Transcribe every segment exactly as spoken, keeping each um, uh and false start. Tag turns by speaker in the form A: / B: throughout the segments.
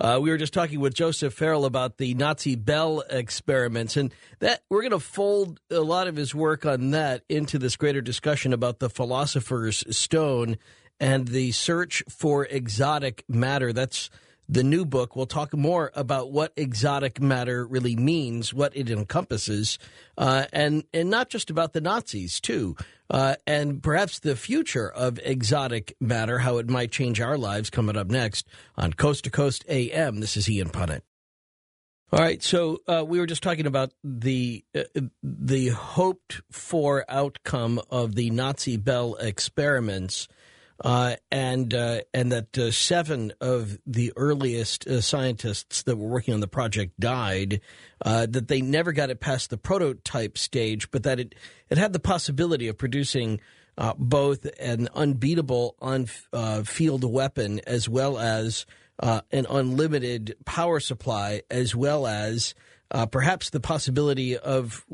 A: Uh, we were just talking with Joseph Farrell about the Nazi Bell experiments, and that we're going to fold a lot of his work on that into this greater discussion about the philosopher's stone and the search for exotic matter. That's the new book. We'll talk more about what exotic matter really means, what it encompasses, uh, and and not just about the Nazis, too, uh, and perhaps the future of exotic matter, how it might change our lives, coming up next on Coast to Coast A M. This is Ian Punnett. All right, so uh, we were just talking about the uh, the hoped-for outcome of the Nazi Bell experiments. Uh, and uh, and that uh, seven of the earliest uh, scientists that were working on the project died, uh, that they never got it past the prototype stage, but that it, it had the possibility of producing uh, both an unbeatable on-field uh, weapon as well as uh, an unlimited power supply, as well as uh, perhaps the possibility of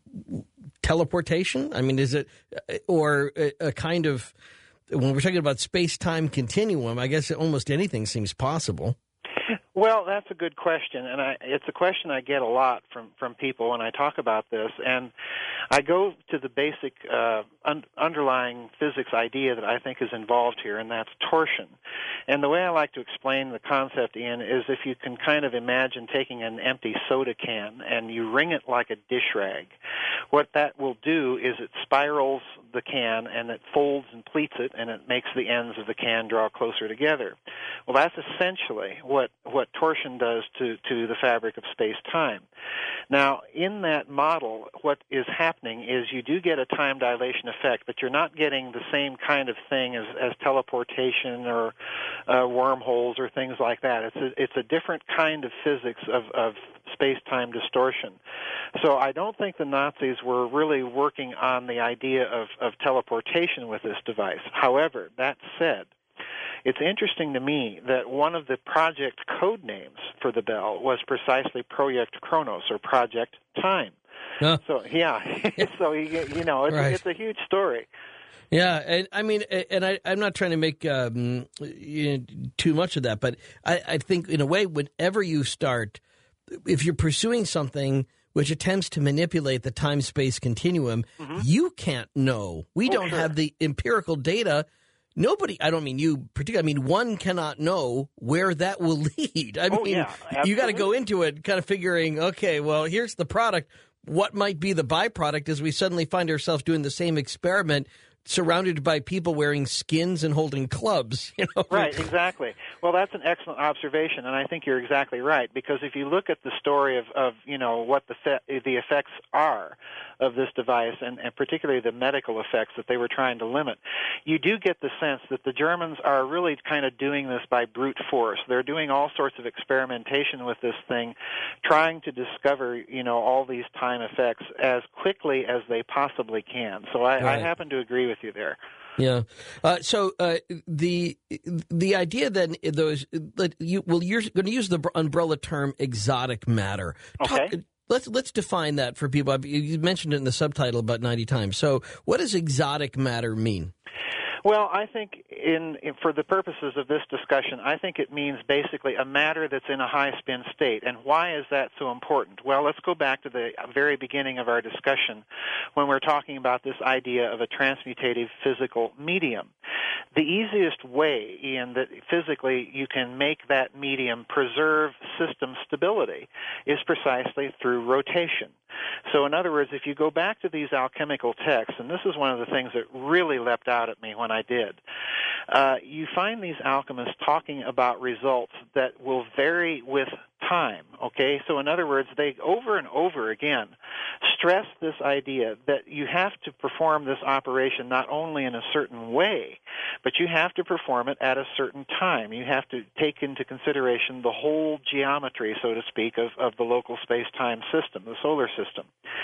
A: teleportation. I mean, is it – or a, a kind of – when we're talking about space-time continuum, I guess almost anything seems possible.
B: Well, that's a good question, and I, it's a question I get a lot from, from people when I talk about this. And I go to the basic uh, un- underlying physics idea that I think is involved here, and that's torsion. And the way I like to explain the concept, Ian, is if you can kind of imagine taking an empty soda can and you wring it like a dish rag. What that will do is it spirals the can and it folds and pleats it, and it makes the ends of the can draw closer together. Well, that's essentially what, what torsion does to, to the fabric of space-time. Now, in that model, what is happening is you do get a time dilation effect, but you're not getting the same kind of thing as, as teleportation or uh, wormholes or things like that. It's a, it's a different kind of physics of, of space-time distortion. So I don't think the Nazis were really working on the idea of, of teleportation with this device. However, that said, it's interesting to me that one of the project code names for the Bell was precisely Project Kronos, or Project Time.
A: Huh.
B: So, yeah, so, you know, it's, right. it's a huge story.
A: Yeah, and I mean, and I, I'm not trying to make um, you know, too much of that, but I, I think in a way, whenever you start, if you're pursuing something which attempts to manipulate the time-space continuum, mm-hmm. you can't know. We oh, don't sure. have the empirical data. Nobody, I don't mean you particularly, I mean one cannot know where that will lead. I
B: oh,
A: mean,
B: yeah,
A: you got to go into it kind of figuring, okay, well, here's the product. What might be the byproduct as we suddenly find ourselves doing the same experiment surrounded by people wearing skins and holding clubs, you know?
B: Right, exactly. Well, that's an excellent observation, and I think you're exactly right, because if you look at the story of, of you know, what the fe- the effects are of this device, and, and particularly the medical effects that they were trying to limit, you do get the sense that the Germans are really kind of doing this by brute force. They're doing all sorts of experimentation with this thing, trying to discover, you know, all these time effects as quickly as they possibly can. So I, right. I happen to agree with you there.
A: Yeah. Uh, so uh, the the idea then those that you well you're going to use the umbrella term exotic matter.
B: Okay.
A: Talk, let's let's define that for people. You mentioned it in the subtitle about ninety times. So what does exotic matter mean?
B: Well, I think in, in for the purposes of this discussion, I think it means basically a matter that's in a high-spin state. And why is that so important? Well, let's go back to the very beginning of our discussion when we're talking about this idea of a transmutative physical medium. The easiest way, Ian, that physically you can make that medium preserve system stability is precisely through rotation. So in other words, if you go back to these alchemical texts, and this is one of the things that really leapt out at me when I did, uh, you find these alchemists talking about results that will vary with time, okay? So in other words, they over and over again stress this idea that you have to perform this operation not only in a certain way, but you have to perform it at a certain time. You have to take into consideration the whole geometry, so to speak, of, of the local space-time system, the solar system.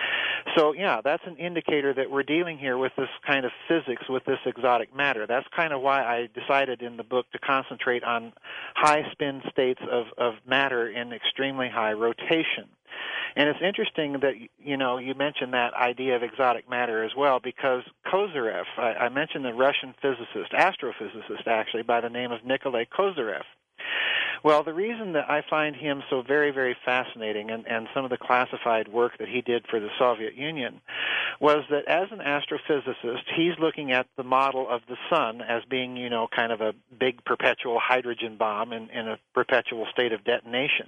B: So, yeah, that's an indicator that we're dealing here with this kind of physics, with this exotic matter. That's kind of why I decided in the book to concentrate on high-spin states of, of matter in extremely high rotation. And it's interesting that, you know, you mentioned that idea of exotic matter as well, because Kozyrev, I, I mentioned the Russian physicist, astrophysicist actually, by the name of Nikolai Kozyrev. Well, the reason that I find him so very, very fascinating, and, and some of the classified work that he did for the Soviet Union, was that as an astrophysicist, he's looking at the model of the sun as being, you know, kind of a big perpetual hydrogen bomb in, in a perpetual state of detonation.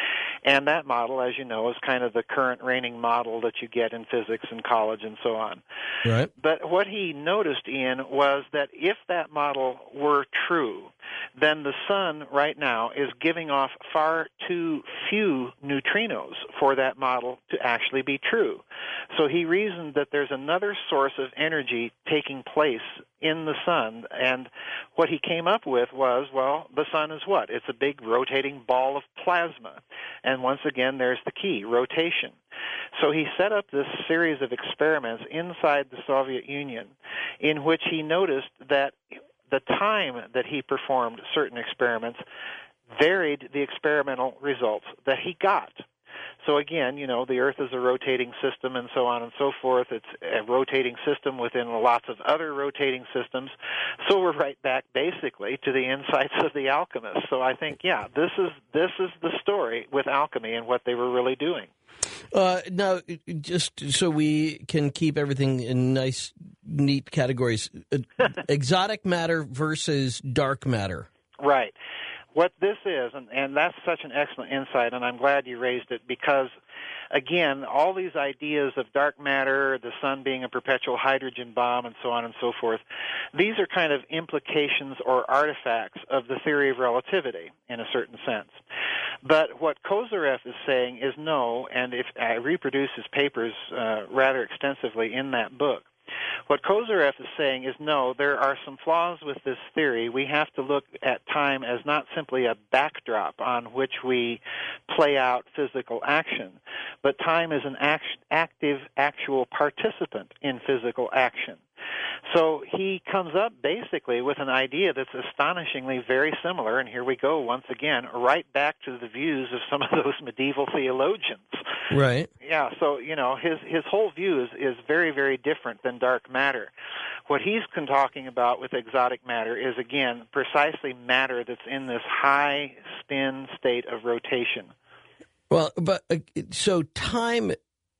B: And that model, as you know, is kind of the current reigning model that you get in physics in college and so on.
A: Right.
B: But what he noticed, Ian, was that if that model were true, then the sun right now is giving off far too few neutrinos for that model to actually be true. So he reasoned that there's another source of energy taking place in the sun, and what he came up with was, well, the sun is what? It's a big rotating ball of plasma. And once again, there's the key, rotation. So he set up this series of experiments inside the Soviet Union in which he noticed that the time that he performed certain experiments varied the experimental results that he got. So again, you know, the Earth is a rotating system and so on and so forth. It's a rotating system within lots of other rotating systems. So we're right back basically to the insights of the alchemists. So I think, yeah, this is this is the story with alchemy and what they were really doing.
A: Uh, now, just so we can keep everything in nice, neat categories, exotic matter versus dark matter.
B: Right. What this is, and, and that's such an excellent insight, and I'm glad you raised it, because, again, all these ideas of dark matter, the sun being a perpetual hydrogen bomb, and so on and so forth, these are kind of implications or artifacts of the theory of relativity, in a certain sense. But what Kozyrev is saying is no, and if I reproduce his papers uh, rather extensively in that book, what Kozyrev is saying is no, there are some flaws with this theory. We have to look at time as not simply a backdrop on which we play out physical action, but time is an act- active, actual participant in physical action. So he comes up basically with an idea that's astonishingly very similar, and here we go once again, right back to the views of some of those medieval theologians.
A: Right.
B: Yeah, so, you know, his his whole view is, is very, very different than dark matter. What he's been talking about with exotic matter is, again, precisely matter that's in this high spin state of rotation.
A: Well, but uh, so time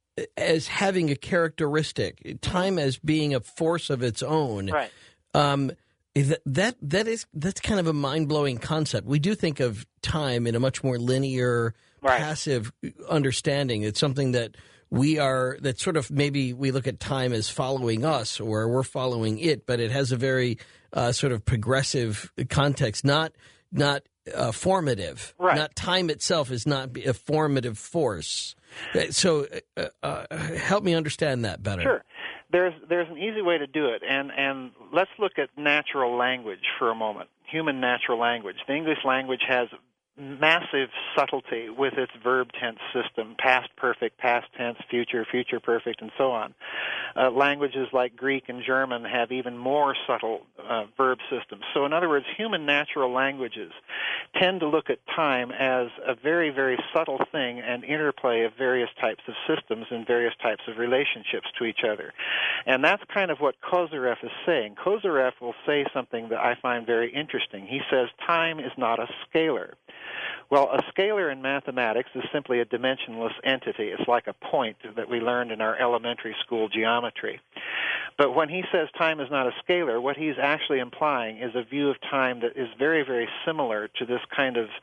A: as having a characteristic, time as being a force of its own.
B: Right.
A: Um, that that that is that's kind of a mind blowing concept. We do think of time in a much more linear,
B: right.
A: passive understanding. It's something that we are that sort of maybe we look at time as following us or we're following it, but it has a very uh, sort of progressive context, not not uh, formative.
B: Right.
A: Not time itself is not a formative force. So uh, uh, help me understand that better.
B: Sure. There's there's an easy way to do it, and, and let's look at natural language for a moment, human natural language. The English language has massive subtlety with its verb tense system, past perfect, past tense, future, future perfect, and so on. Uh, languages like Greek and German have even more subtle uh, verb systems. So in other words, human natural languages tend to look at time as a very, very subtle thing and interplay of various types of systems and various types of relationships to each other. And that's kind of what Kozyrev is saying. Kozyrev will say something that I find very interesting. He says time is not a scalar. Well, a scalar in mathematics is simply a dimensionless entity. It's like a point that we learned in our elementary school geometry. But when he says time is not a scalar, what he's actually implying is a view of time that is very, very similar to this kind of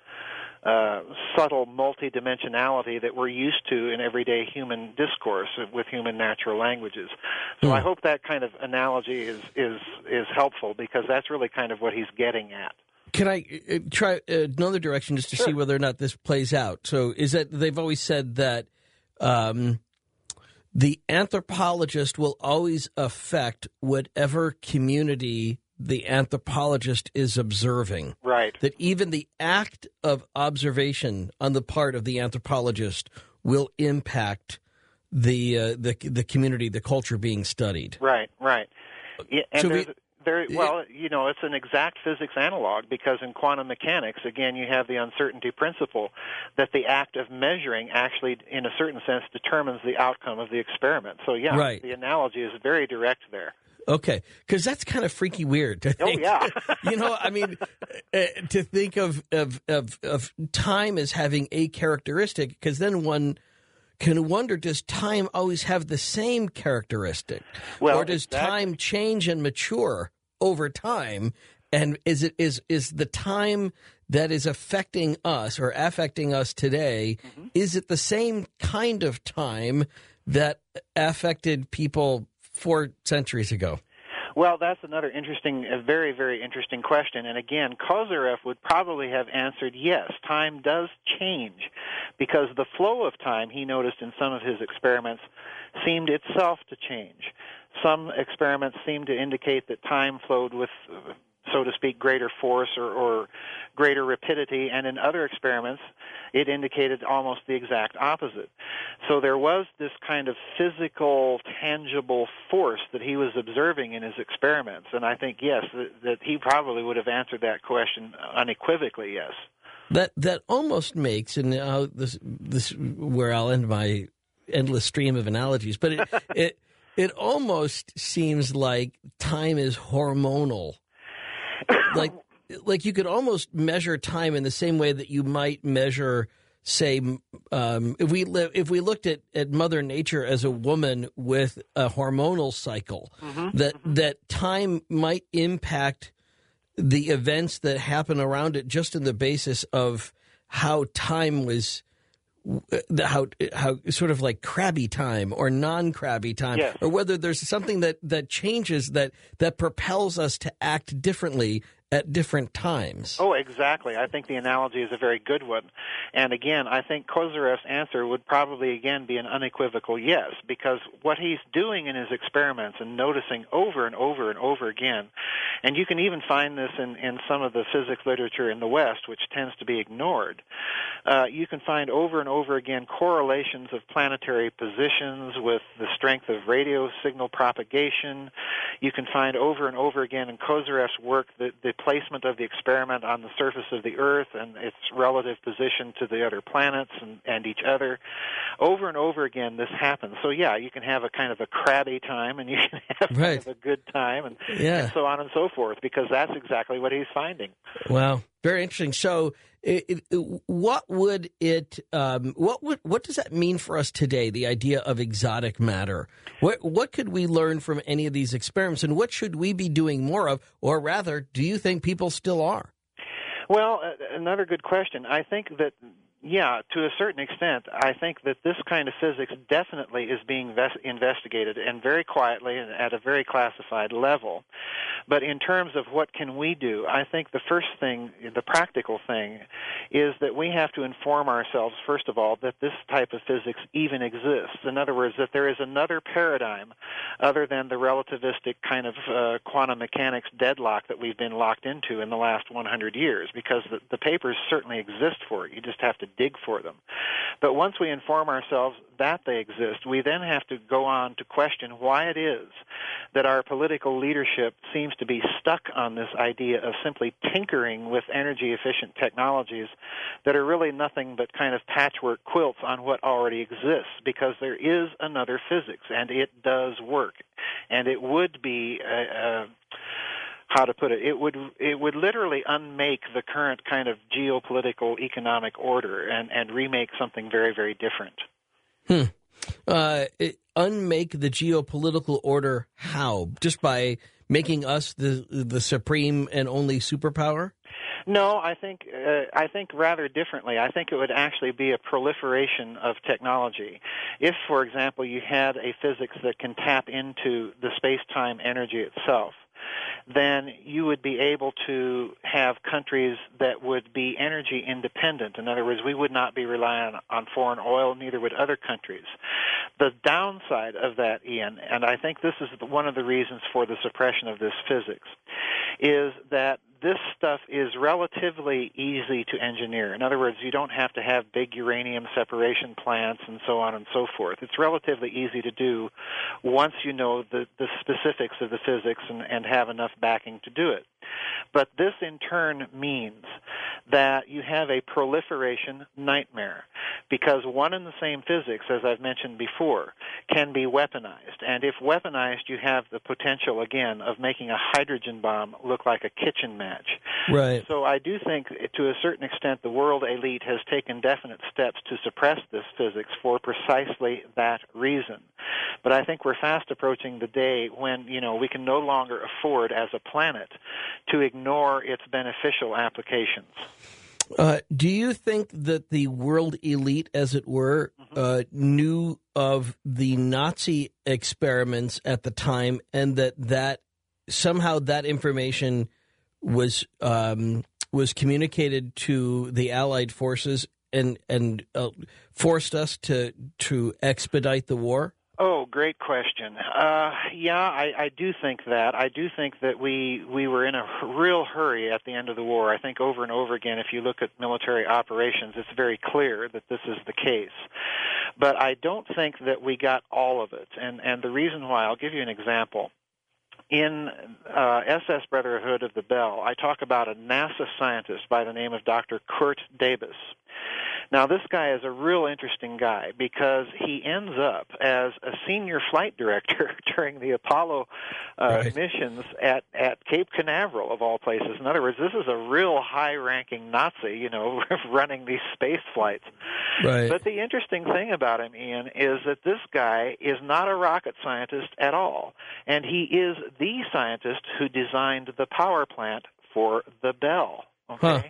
B: uh, subtle multidimensionality that we're used to in everyday human discourse with human natural languages. So mm. I hope that kind of analogy is, is, is helpful, because that's really kind of what he's getting at.
A: Can I uh, try another direction just to
B: sure.
A: see whether or not this plays out? So is that they've always said that um, the anthropologist will always affect whatever community the anthropologist is observing.
B: Right.
A: That even the act of observation on the part of the anthropologist will impact the uh, the the community, the culture being studied.
B: Right, right. Yeah, and
A: so
B: there's,
A: we,
B: Very, well, you know, it's an exact physics analog, because in quantum mechanics, again, you have the uncertainty principle that the act of measuring actually, in a certain sense, determines the outcome of the experiment. So, yeah,
A: right.
B: the analogy is very direct there.
A: Okay, because that's kind of freaky weird to think.
B: Oh, yeah.
A: You know, I mean, uh, to think of, of, of, of time as having a characteristic, because then one can wonder, does time always have the same characteristic?
B: Well,
A: or does
B: exactly.
A: time change and mature over time? And is it is is the time that is affecting us or affecting us today, mm-hmm. is it the same kind of time that affected people four centuries ago?
B: Well, that's another interesting, a very, very interesting question. And again, Kozyrev would probably have answered yes, time does change, because the flow of time, he noticed in some of his experiments, seemed itself to change. Some experiments seemed to indicate that time flowed with, so to speak, greater force or, or greater rapidity, and in other experiments, it indicated almost the exact opposite. So there was this kind of physical, tangible force that he was observing in his experiments, and I think, yes, that, that he probably would have answered that question unequivocally, yes.
A: That that almost makes, and uh, this this where I'll end my endless stream of analogies, but it it it almost seems like time is hormonal. Like, like you could almost measure time in the same way that you might measure, say, um, if we li- if we looked at, at Mother Nature as a woman with a hormonal cycle, mm-hmm. that mm-hmm. that time might impact the events that happen around it just in the basis of how time was. How how sort of like crabby time or non-crabby time,
B: yes.
A: or whether there's something that, that changes that that propels us to act differently at different times.
B: Oh, exactly. I think the analogy is a very good one. And again, I think Kozyrev's answer would probably again be an unequivocal yes, because what he's doing in his experiments and noticing over and over and over again, and you can even find this in, in some of the physics literature in the West, which tends to be ignored, uh, you can find over and over again correlations of planetary positions with the strength of radio signal propagation. You can find over and over again in Kozyrev's work the, the placement of the experiment on the surface of the Earth and its relative position to the other planets and, and each other. Over and over again, this happens. So, yeah, you can have a kind of a crabby time and you can have
A: right.
B: kind of a good time and,
A: yeah.
B: and so on and so forth, because that's exactly what he's finding.
A: Wow. Very interesting. So, it, it, what would it? Um, what would? What does that mean for us today? The idea of exotic matter. What What could we learn from any of these experiments, and what should we be doing more of? Or rather, do you think people still are?
B: Well, uh, another good question. I think that. Yeah, to a certain extent, I think that this kind of physics definitely is being ves- investigated, and very quietly and at a very classified level. But in terms of what can we do, I think the first thing, the practical thing, is that we have to inform ourselves, first of all, that this type of physics even exists. In other words, that there is another paradigm other than the relativistic kind of uh, quantum mechanics deadlock that we've been locked into in the last one hundred years, because the, the papers certainly exist for it. You just have to dig for them. But once we inform ourselves that they exist, we then have to go on to question why it is that our political leadership seems to be stuck on this idea of simply tinkering with energy-efficient technologies that are really nothing but kind of patchwork quilts on what already exists, because there is another physics, and it does work. And it would be a, a how to put it, it would it would literally unmake the current kind of geopolitical economic order and, and remake something very, very different.
A: Hmm. Uh, it, unmake the geopolitical order how? Just by making us the the supreme and only superpower?
B: No, I think uh, I think rather differently. I think it would actually be a proliferation of technology. If, for example, you had a physics that can tap into the space-time energy itself, then you would be able to have countries that would be energy independent. In other words, we would not be relying on foreign oil, neither would other countries. The downside of that, Ian, and I think this is one of the reasons for the suppression of this physics, is that this stuff is relatively easy to engineer. In other words, you don't have to have big uranium separation plants and so on and so forth. It's relatively easy to do once you know the, the specifics of the physics and, and have enough backing to do it. But this in turn means that you have a proliferation nightmare, because one and the same physics, as I've mentioned before, can be weaponized. And if weaponized, you have the potential, again, of making a hydrogen bomb look like a kitchen match.
A: Right.
B: So I do think, to a certain extent, the world elite has taken definite steps to suppress this physics for precisely that reason. But I think we're fast approaching the day when, you know, we can no longer afford as a planet to ignore its beneficial applications.
A: Uh, do you think that the world elite, as it were, mm-hmm. uh, knew of the Nazi experiments at the time, and that that somehow that information was um, was communicated to the Allied forces and and uh, forced us to to expedite the war?
B: Oh, great question. Uh, yeah, I, I do think that. I do think that we we were in a real hurry at the end of the war. I think over and over again, if you look at military operations, it's very clear that this is the case. But I don't think that we got all of it. And, and the reason why, I'll give you an example. In uh, S S Brotherhood of the Bell, I talk about a NASA scientist by the name of Doctor Kurt Debus. Now, this guy is a real interesting guy because he ends up as a senior flight director during the Apollo uh, right. missions at, at Cape Canaveral, of all places. In other words, this is a real high-ranking Nazi, you know, running these space flights.
A: Right.
B: But the interesting thing about him, Ian, is that this guy is not a rocket scientist at all, and he is the scientist who designed the power plant for the Bell. Okay.
A: Huh.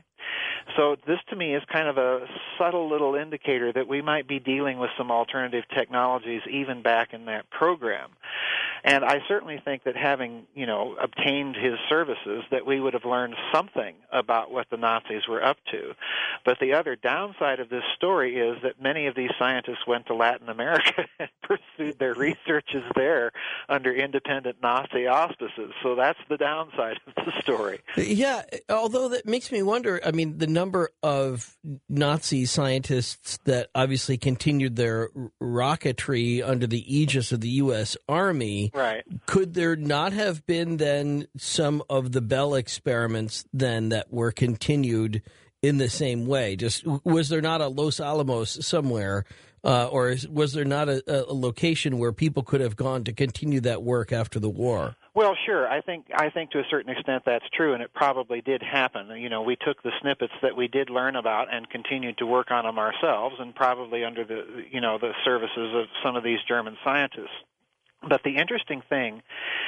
B: So this, to me, is kind of a subtle little indicator that we might be dealing with some alternative technologies even back in that program. And I certainly think that having, you know, obtained his services, that we would have learned something about what the Nazis were up to. But the other downside of this story is that many of these scientists went to Latin America and pursued their researches there under independent Nazi auspices. So that's the downside of the story.
A: Yeah, although that makes me wonder, I mean, the number of Nazi scientists that obviously continued their rocketry under the aegis of the U S Army.
B: Right.
A: Could there not have been then some of the Bell experiments then that were continued in the same way? Just was there not a Los Alamos somewhere, uh, or was there not a, a location where people could have gone to continue that work after the war?
B: Well, sure. I think I think to a certain extent that's true, and it probably did happen. You know, we took the snippets that we did learn about and continued to work on them ourselves, and probably under the you know the services of some of these German scientists. But the interesting thing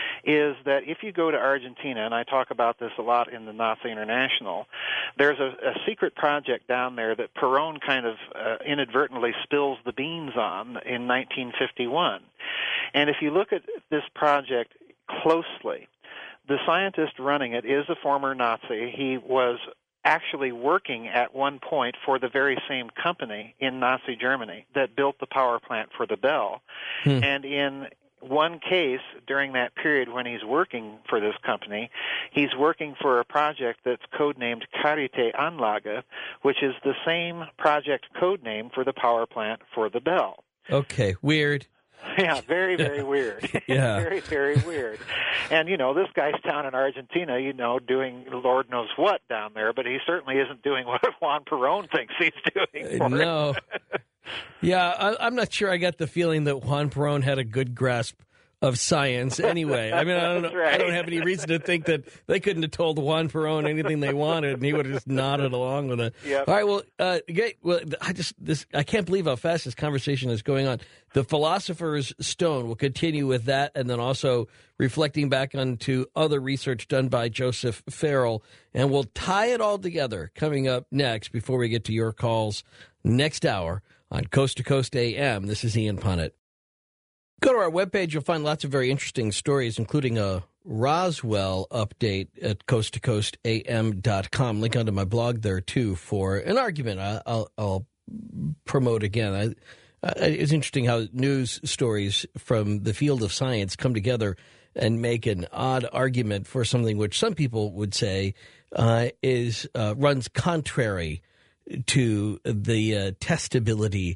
B: is that if you go to Argentina, and I talk about this a lot in the Nazi International, there's a, a secret project down there that Perón kind of uh, inadvertently spills the beans on in nineteen fifty-one. And if you look at this project closely, the scientist running it is a former Nazi. He was actually working at one point for the very same company in Nazi Germany that built the power plant for the Bell. Hmm. And in one case, during that period when he's working for this company, he's working for a project that's codenamed Charité-Anlage, which is the same project code name for the power plant for the Bell.
A: Okay, weird.
B: Yeah, very, very weird.
A: Yeah.
B: Very, very weird. And, you know, this guy's down in Argentina, you know, doing Lord knows what down there, but he certainly isn't doing what Juan Perón thinks he's doing for
A: No.
B: it.
A: Yeah, I, I'm not sure I got the feeling that Juan Perón had a good grasp of science anyway. I mean, I don't,
B: right.
A: I don't have any reason to think that they couldn't have told Juan Perón anything they wanted, and he would have just nodded along with it.
B: Yep.
A: All right, well, uh, great. Well, I just this I can't believe how fast this conversation is going on. The Philosopher's Stone. We'll continue with that, and then also reflecting back onto other research done by Joseph Farrell, and we'll tie it all together coming up next before we get to your calls next hour on Coast to Coast A M. This is Ian Punnett. Go to our webpage. You'll find lots of very interesting stories, including a Roswell update at coast to coast a m dot com. Link onto my blog there, too, for an argument I, I'll, I'll promote again. I, I, it's interesting how news stories from the field of science come together and make an odd argument for something which some people would say uh, is uh, runs contrary to the uh, testability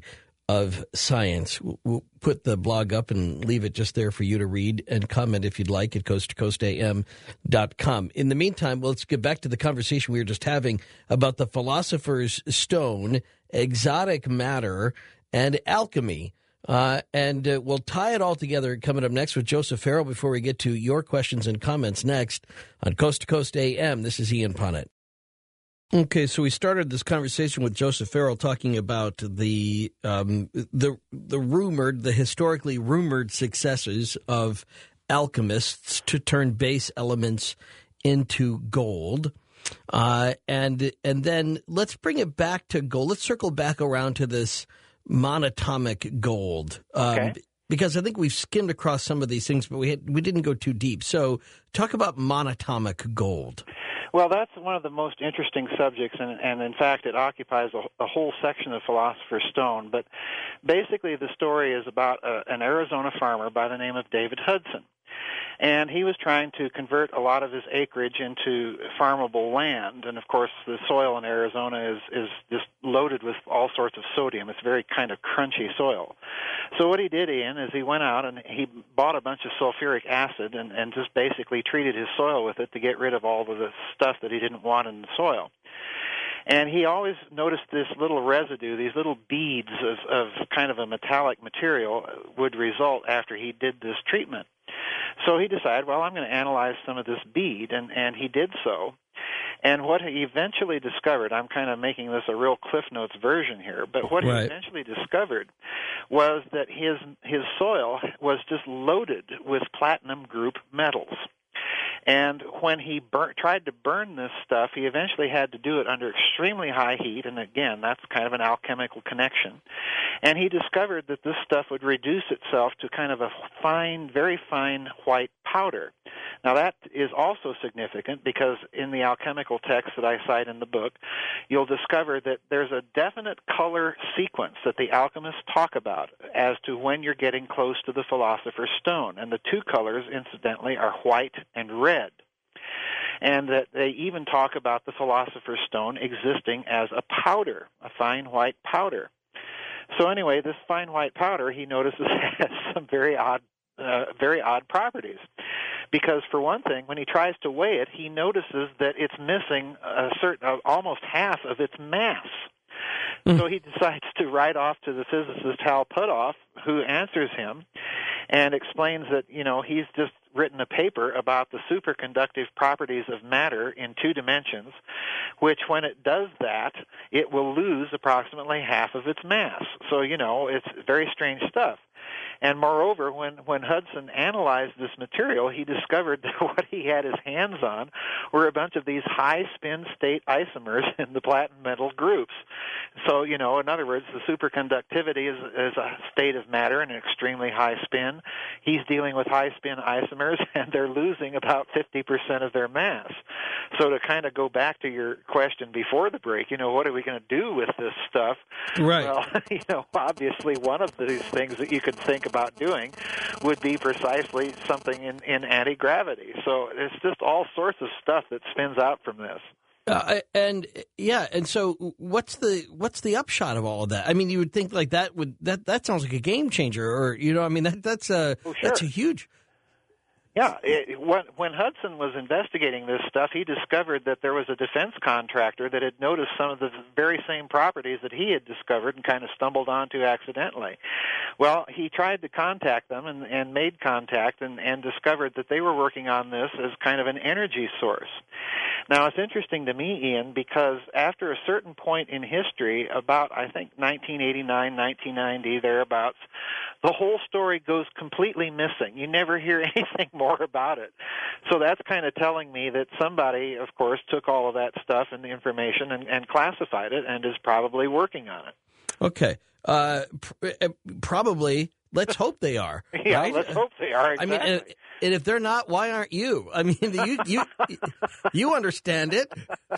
A: of science. We'll put the blog up and leave it just there for you to read and comment if you'd like at coast to coast a m dot com. In the meantime, let's get back to the conversation we were just having about the Philosopher's Stone, exotic matter, and alchemy. Uh, and uh, we'll tie it all together coming up next with Joseph Farrell before we get to your questions and comments next on Coast to Coast A M. This is Ian Punnett. Okay, so we started this conversation with Joseph Farrell talking about the um, the the rumored, the historically rumored successes of alchemists to turn base elements into gold, uh, and and then let's bring it back to gold. Let's circle back around to this monatomic gold, um,
B: okay.
A: because I think we've skimmed across some of these things, but we had, we didn't go too deep. So, talk about monatomic gold.
B: Well, that's one of the most interesting subjects, and, and in fact, it occupies a, a whole section of Philosopher's Stone. But basically, the story is about a, an Arizona farmer by the name of David Hudson. And he was trying to convert a lot of his acreage into farmable land. And, of course, the soil in Arizona is, is just loaded with all sorts of sodium. It's very kind of crunchy soil. So what he did, Ian, is he went out and he bought a bunch of sulfuric acid and, and just basically treated his soil with it to get rid of all of the stuff that he didn't want in the soil. And he always noticed this little residue, these little beads of, of kind of a metallic material would result after he did this treatment. So he decided, well, I'm going to analyze some of this bead, and, and he did so. And what he eventually discovered, I'm kind of making this a real Cliff Notes version here, but what
A: right.
B: he eventually discovered was that his his soil was just loaded with platinum group metals. And when he bur- tried to burn this stuff, he eventually had to do it under extremely high heat, and again, that's kind of an alchemical connection. And he discovered that this stuff would reduce itself to kind of a fine, very fine white powder. Now, that is also significant because in the alchemical text that I cite in the book, you'll discover that there's a definite color sequence that the alchemists talk about as to when you're getting close to the Philosopher's Stone. And the two colors, incidentally, are white and red. And that they even talk about the Philosopher's Stone existing as a powder, a fine white powder. So anyway, this fine white powder, he notices, has some very odd, uh, very odd properties. Because for one thing, when he tries to weigh it, he notices that it's missing a certain, uh, almost half of its mass. Mm. So he decides to write off to the physicist Hal Puthoff, who answers him and explains that, you know, he's just written a paper about the superconductive properties of matter in two dimensions, which when it does that, it will lose approximately half of its mass. So, you know, it's very strange stuff. And moreover, when, when Hudson analyzed this material, he discovered that what he had his hands on were a bunch of these high-spin state isomers in the platinum metal groups. So, you know, in other words, the superconductivity is, is a state of matter in an extremely high spin. He's dealing with high-spin isomers, and they're losing about fifty percent of their mass. So to kind of go back to your question before the break, you know, what are we going to do with this stuff?
A: Right.
B: Well, you know, obviously one of these things that you could think about doing would be precisely something in, in anti-gravity. So it's just all sorts of stuff that spins out from this.
A: Uh, and yeah, and so what's the what's the upshot of all of that? I mean, you would think like that would that that sounds like a game changer, or you know, I mean that that's a
B: oh, sure.
A: that's a huge.
B: Yeah, it, when, when Hudson was investigating this stuff, he discovered that there was a defense contractor that had noticed some of the very same properties that he had discovered and kind of stumbled onto accidentally. Well, he tried to contact them and, and made contact and, and discovered that they were working on this as kind of an energy source. Now, it's interesting to me, Ian, because after a certain point in history, about, I think, nineteen eighty-nine, nineteen ninety, thereabouts, the whole story goes completely missing. You never hear anything more about it. So that's kind of telling me that somebody, of course, took all of that stuff and the information and, and classified it and is probably working on it.
A: Okay. Uh, pr- probably let's hope they are.
B: Yeah,
A: right?
B: let's hope they are. Exactly.
A: I mean, and, and if they're not, why aren't you? I mean, you you you understand it.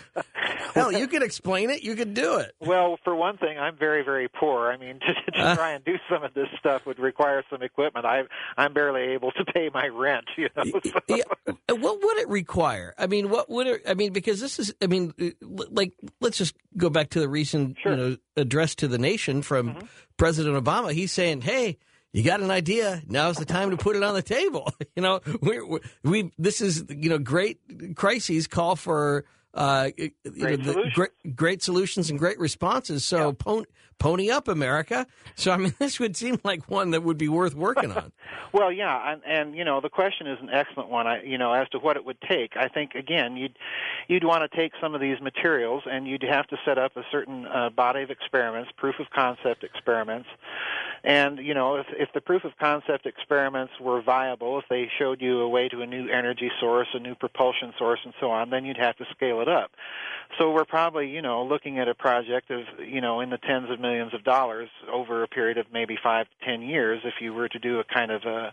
A: Hell, you can explain it. You can do it.
B: Well, for one thing, I'm very, very poor. I mean, to, to try and do some of this stuff would require some equipment. I, I'm barely able to pay my rent. You know. So.
A: Yeah. What would it require? I mean, what would it? I mean, because this is. I mean, like, let's just go back to the recent,
B: Sure.
A: you know, address to the nation from mm-hmm. President Obama. He's saying, "Hey, you got an idea? Now's the time to put it on the table." You know, we we this is you know great crises call for uh, you
B: great,
A: know,
B: solutions.
A: great great solutions and great responses. So
B: yeah.
A: pon- pony up, America. So I mean, this would seem like one that would be worth working on.
B: Well, yeah, and, and you know the question is an excellent one. I, you know, as to what it would take. I think again, you'd you'd want to take some of these materials, and you'd have to set up a certain uh, body of experiments, proof of concept experiments. And, you know, if, if the proof of concept experiments were viable, if they showed you a way to a new energy source, a new propulsion source, and so on, then you'd have to scale it up. So we're probably, you know, looking at a project of, you know, in the tens of millions of dollars over a period of maybe five to ten years if you were to do a kind of a,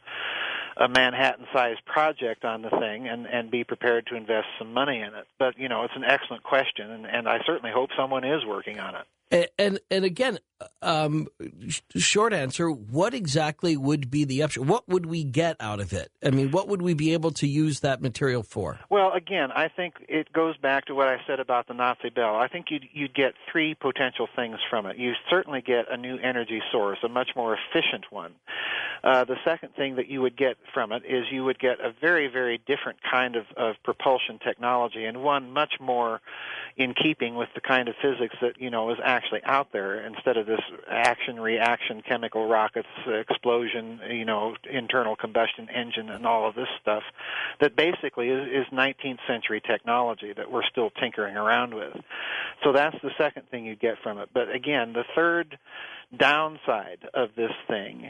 B: a Manhattan-sized project on the thing and, and be prepared to invest some money in it. But, you know, it's an excellent question, and, and I certainly hope someone is working on it.
A: And, and and again, um, short answer, what exactly would be the upshot? What would we get out of it? I mean, what would we be able to use that material for?
B: Well, again, I think it goes back to what I said about the Nazi Bell. I think you'd, you'd get three potential things from it. You certainly get a new energy source, a much more efficient one. Uh, the second thing that you would get from it is you would get a very, very different kind of, of propulsion technology, and one much more in keeping with the kind of physics that, you know, is actually out there instead of this action-reaction chemical rockets, explosion, you know, internal combustion engine and all of this stuff that basically is, is nineteenth century technology that we're still tinkering around with. So that's the second thing you get from it. But again, the third downside of this thing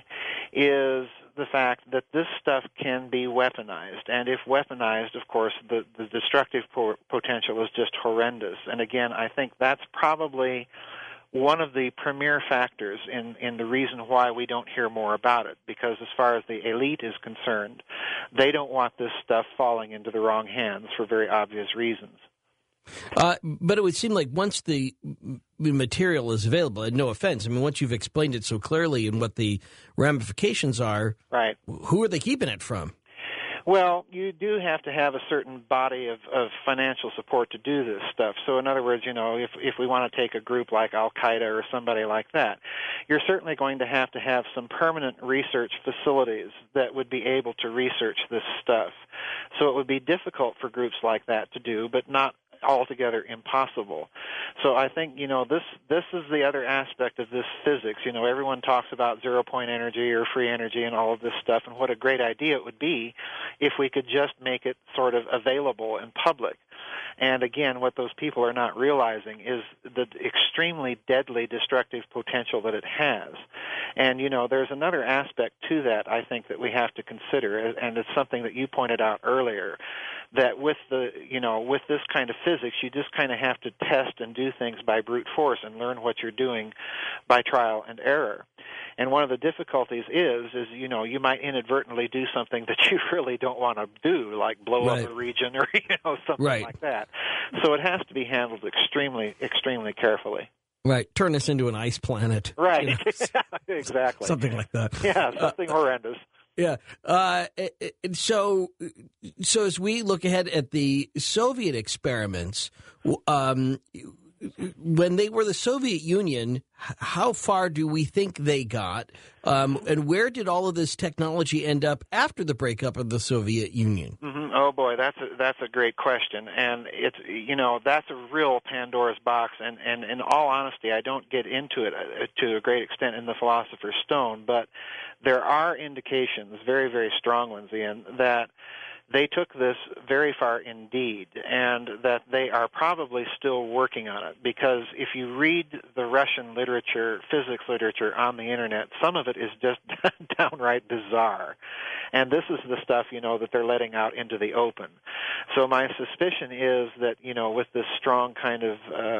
B: is the fact that this stuff can be weaponized. And if weaponized, of course, the, the destructive po- potential is just horrendous. And again, I think that's probably one of the premier factors in, in the reason why we don't hear more about it, because as far as the elite is concerned, they don't want this stuff falling into the wrong hands for very obvious reasons.
A: Uh, but it would seem like once the material is available, and no offense, I mean, once you've explained it so clearly and what the ramifications are,
B: right?
A: Who are they keeping it from?
B: Well, you do have to have a certain body of, of financial support to do this stuff. So in other words, you know, if if we want to take a group like Al-Qaeda or somebody like that, you're certainly going to have to have some permanent research facilities that would be able to research this stuff. So it would be difficult for groups like that to do, but not altogether impossible. So I think, you know, this this is the other aspect of this physics. You know, everyone talks about zero-point energy or free energy and all of this stuff, and what a great idea it would be if we could just make it sort of available and public. And again, what those people are not realizing is the extremely deadly destructive potential that it has. And, you know, there's another aspect to that, I think, that we have to consider, and it's something that you pointed out earlier, that with the, you know, with this kind of physics, you just kind of have to test and do things by brute force and learn what you're doing by trial and error. And one of the difficulties is, is, you know, you might inadvertently do something that you really don't want to do, like blow
A: right.
B: up a region or, you know, something
A: right.
B: like that. So it has to be handled extremely, extremely carefully.
A: Right. Turn this into an ice planet.
B: Right.
A: You know?
B: Exactly.
A: Something like that.
B: Yeah, something uh, horrendous.
A: Yeah. Uh, so, so as we look ahead at the Soviet experiments, um, when they were the Soviet Union, how far do we think they got? Um, and where did all of this technology end up after the breakup of the Soviet Union?
B: Mm-hmm. Oh boy, that's a, that's a great question, and it's, you know, that's a real Pandora's box. And, and in all honesty, I don't get into it to a great extent in the Philosopher's Stone, but there are indications, very very strong ones, Ian, that they took this very far indeed, and that they are probably still working on it, because if you read the Russian literature, physics literature on the Internet, some of it is just downright bizarre. And this is the stuff, you know, that they're letting out into the open. So my suspicion is that, you know, with this strong kind of uh,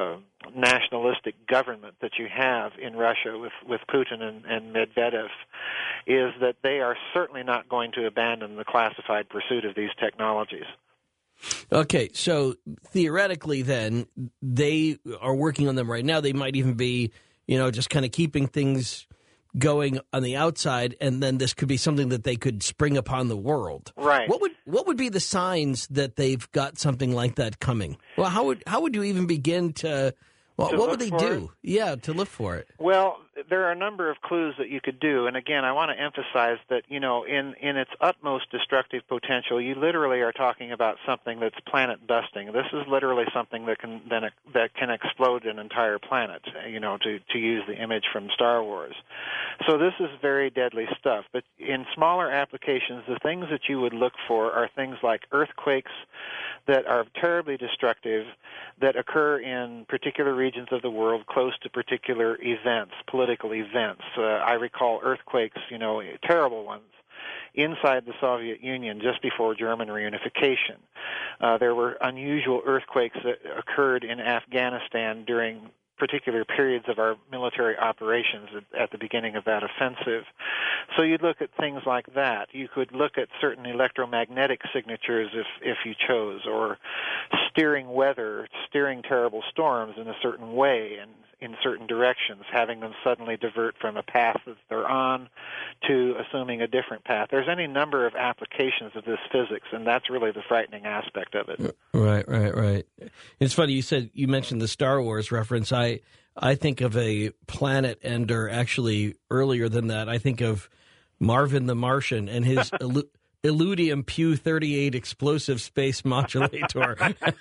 B: nationalistic government that you have in Russia with, with Putin and, and Medvedev is that they are certainly not going to abandon the classified pursuit of these technologies.
A: Okay, so theoretically then, they are working on them right now. They might even be, you know, just kind of keeping things going on the outside, and then this could be something that they could spring upon the world.
B: Right.
A: What would what would be the signs that they've got something like that coming? Well, how would how would you even begin to? Well,
B: To
A: what would
B: look
A: they
B: for
A: do?
B: it?
A: Yeah, to look for it.
B: Well, there are a number of clues that you could do, and again, I want to emphasize that, you know, in, in its utmost destructive potential, you literally are talking about something that's planet-busting. This is literally something that can then that can explode an entire planet, you know, to, to use the image from Star Wars. So this is very deadly stuff. But in smaller applications, the things that you would look for are things like earthquakes that are terribly destructive, that occur in particular regions of the world close to particular events, political events. Uh, I recall earthquakes, you know, terrible ones, inside the Soviet Union just before German reunification. Uh, there were unusual earthquakes that occurred in Afghanistan during particular periods of our military operations at, at the beginning of that offensive. So you'd look at things like that. You could look at certain electromagnetic signatures if, if you chose, or steering weather, steering terrible storms in a certain way and in certain directions, having them suddenly divert from a path that they're on to assuming a different path. There's any number of applications of this physics, and that's really the frightening aspect of it.
A: Right, right, right. It's funny, you said, you mentioned the Star Wars reference. I I think of a planet ender actually earlier than that. I think of Marvin the Martian and his Ill- Illudium Pew thirty-eight explosive space modulator.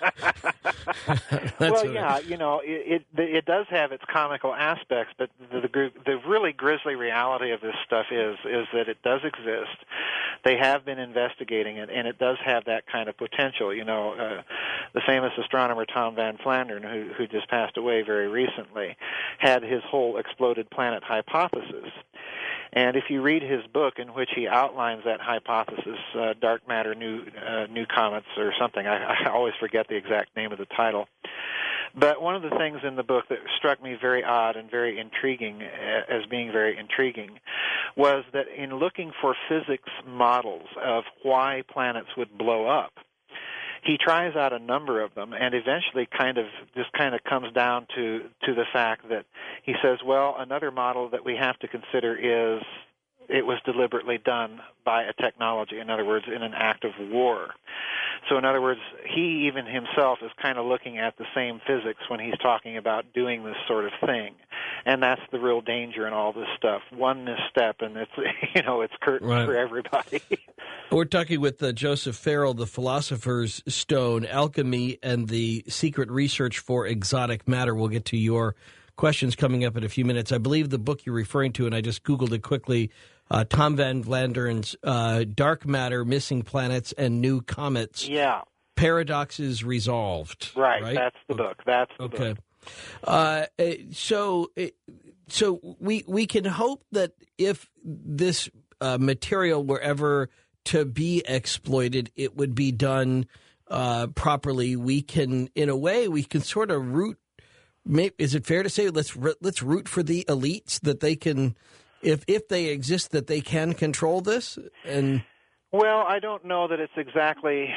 B: Well, yeah, you know, it, it it does have its comical aspects, but the, the the really grisly reality of this stuff is is that it does exist. They have been investigating it, and it does have that kind of potential. You know, uh, the famous astronomer Tom Van Flandern, who who just passed away very recently, had his whole exploded planet hypothesis. And if you read his book, in which he outlines that hypothesis, uh, Dark Matter, New uh, New Comets, or something, I, I always forget the exact name of the title. But one of the things in the book that struck me very odd and very intriguing, as being very intriguing, was that in looking for physics models of why planets would blow up, he tries out a number of them, and eventually kind of just kind of comes down to, to the fact that he says, well, another model that we have to consider is it was deliberately done by a technology, in other words, in an act of war. So in other words, he even himself is kind of looking at the same physics when he's talking about doing this sort of thing. And that's the real danger in all this stuff. One misstep, and it's, you know, it's curtains right for everybody.
A: We're talking with uh, Joseph Farrell, The Philosopher's Stone, Alchemy, and the Secret Research for Exotic Matter. We'll get to your questions coming up in a few minutes. I believe the book you're referring to, and I just Googled it quickly, uh, Tom Van Vlandern's uh, Dark Matter, Missing Planets, and New Comets.
B: Yeah.
A: Paradoxes Resolved.
B: Right,
A: right?
B: that's the book. That's the
A: okay.
B: book.
A: Uh, so, so we we can hope that if this uh, material were ever to be exploited, it would be done uh, properly. We can, in a way, we can sort of root. Is it fair to say let's let's root for the elites that they can, if if they exist, that they can control this? And
B: well, I don't know that it's exactly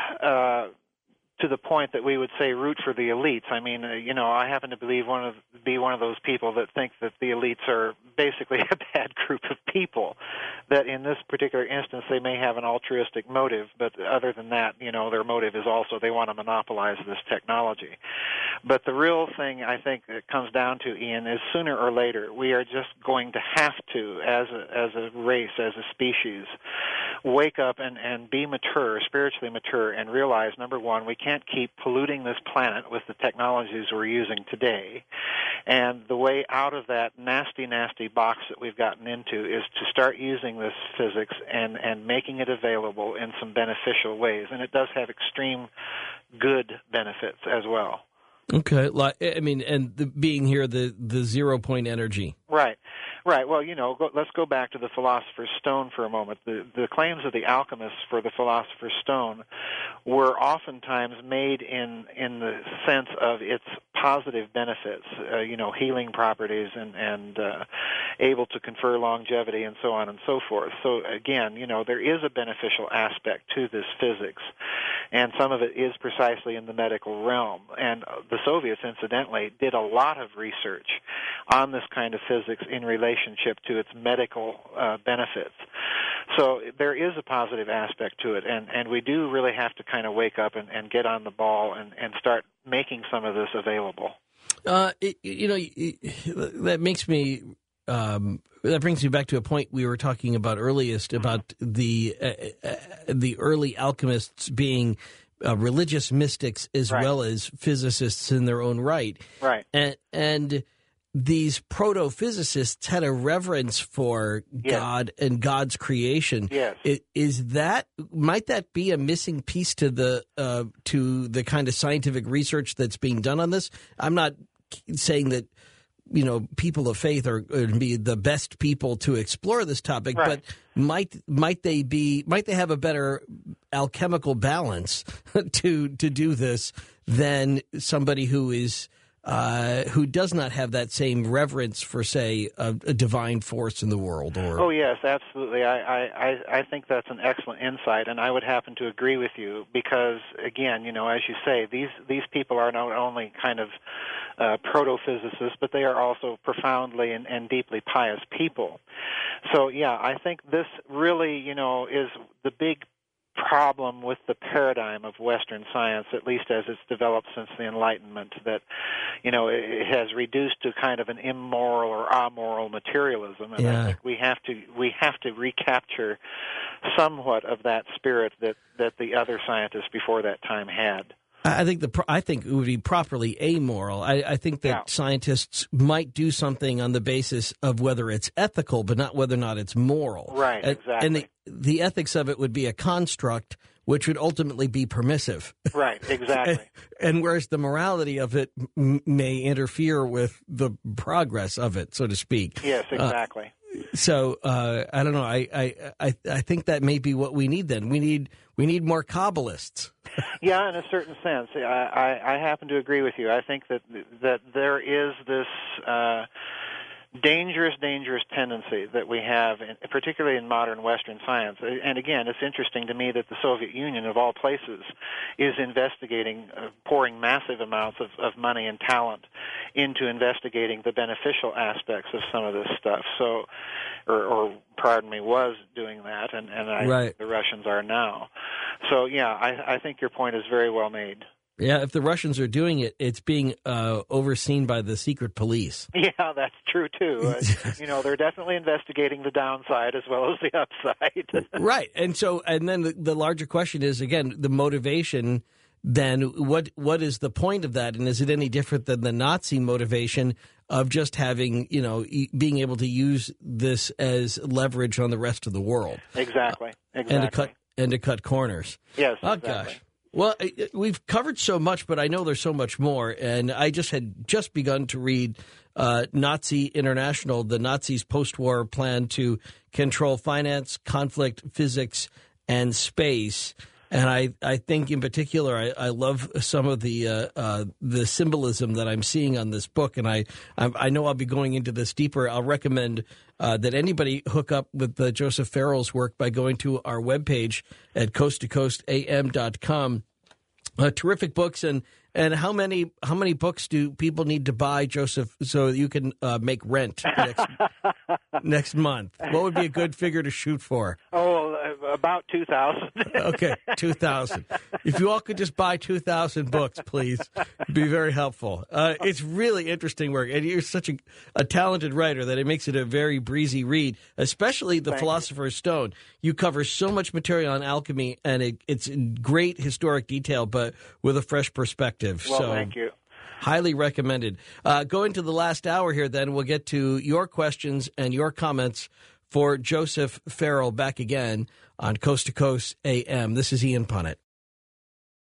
B: uh, to the point that we would say root for the elites. I mean, uh, you know, I happen to believe one of be one of those people that think that the elites are basically a bad group of people. That in this particular instance, they may have an altruistic motive, but other than that, you know, their motive is also they want to monopolize this technology. But the real thing I think it comes down to, Ian, is sooner or later we are just going to have to, as a, as a race, as a species, wake up and, and be mature, spiritually mature, and realize, number one, we can't keep polluting this planet with the technologies we're using today. And the way out of that nasty, nasty box that we've gotten into is to start using this physics and, and making it available in some beneficial ways. And it does have extreme good benefits as well.
A: Okay. I mean, and the, being here, the, the zero-point energy.
B: Right. Right. Well, you know, go, let's go back to the Philosopher's Stone for a moment. The, the claims of the alchemists for the Philosopher's Stone were oftentimes made in in the sense of its positive benefits, uh, you know, healing properties and, and uh, able to confer longevity and so on and so forth. So, again, you know, there is a beneficial aspect to this physics, and some of it is precisely in the medical realm. And the Soviets, incidentally, did a lot of research on this kind of physics in relationship to its medical uh, benefits. So there is a positive aspect to it, and, and we do really have to kind of wake up and, and get on the ball and, and start making some of this available.
A: Uh, it, you know, it, that makes me, um, that brings me back to a point we were talking about earliest about the uh, uh, the early alchemists being uh, religious mystics as
B: right.
A: well as physicists in their own right.
B: Right.
A: And, and these proto-physicists had a reverence for
B: yes.
A: God and God's creation.
B: Yes.
A: It, is that might that be a missing piece to the uh, to the kind of scientific research that's being done on this? I'm not saying that you know people of faith are going to be the best people to explore this topic,
B: right.
A: but might might they be might they have a better alchemical balance to to do this than somebody who is Uh, who does not have that same reverence for, say, a, a divine force in the world? Or
B: oh yes, absolutely. I, I, I think that's an excellent insight, and I would happen to agree with you because, again, you know, as you say, these these people are not only kind of uh, proto-physicists, but they are also profoundly and, and deeply pious people. So yeah, I think this really, you know, is the big problem with the paradigm of Western science, at least as it's developed since the Enlightenment, that, you know, it has reduced to kind of an immoral or amoral materialism, and
A: yeah.
B: I think we have to we have to recapture somewhat of that spirit that, that the other scientists before that time had.
A: I think the I think it would be properly amoral. I, I think that
B: yeah.
A: scientists might do something on the basis of whether it's ethical, but not whether or not it's moral.
B: Right,
A: and,
B: exactly.
A: And the, the ethics of it would be a construct which would ultimately be permissive.
B: Right, exactly.
A: and, and whereas the morality of it m- may interfere with the progress of it, so to speak.
B: Yes, exactly.
A: Uh, So uh, I don't know. I, I I I think that may be what we need. Then we need we need more Kabbalists.
B: Yeah, in a certain sense, I, I, I happen to agree with you. I think that that there is this uh, dangerous, dangerous tendency that we have, in, particularly in modern Western science. And again, it's interesting to me that the Soviet Union, of all places, is investigating, uh, pouring massive amounts of, of money and talent into investigating the beneficial aspects of some of this stuff. So, or, or pardon me, was doing that, and, and I
A: right.
B: think the Russians are now. So, yeah, I, I think your point is very well made.
A: Yeah, if the Russians are doing it, it's being uh, overseen by the secret police.
B: Yeah, that's true, too. Uh, you know, they're definitely investigating the downside as well as the upside.
A: Right. And so, and then the, the larger question is, again, the motivation, then what what is the point of that? And is it any different than the Nazi motivation of just having, you know, being able to use this as leverage on the rest of the world?
B: Exactly. Exactly.
A: And to cut, and to cut corners.
B: Yes,
A: oh,
B: exactly.
A: Gosh. Well, we've covered so much, but I know there's so much more. And I just had just begun to read uh, Nazi International, the Nazis' post-war plan to control finance, conflict, physics, and space. And I, I think in particular, I, I love some of the uh, uh, the symbolism that I'm seeing on this book. And I, I, I know I'll be going into this deeper. I'll recommend uh, that anybody hook up with uh, Joseph Farrell's work by going to our webpage at coast to coast a m dot com. Uh, terrific books. And, and how many how many books do people need to buy, Joseph, so you can uh, make rent next, next month? What would be a good figure to shoot for?
B: Oh, about two thousand.
A: Okay, two thousand. If you all could just buy two thousand books, please, it'd be very helpful. Uh, it's really interesting work, and you're such a, a talented writer that it makes it a very breezy read, especially The
B: Thank
A: Philosopher's you. Stone. You cover so much material on alchemy, and it, it's in great historic detail, but with a fresh perspective.
B: Well,
A: so,
B: thank you.
A: Highly recommended. Uh, going to the last hour here, then, we'll get to your questions and your comments for Joseph Farrell back again on Coast to Coast A M. This is Ian Punnett.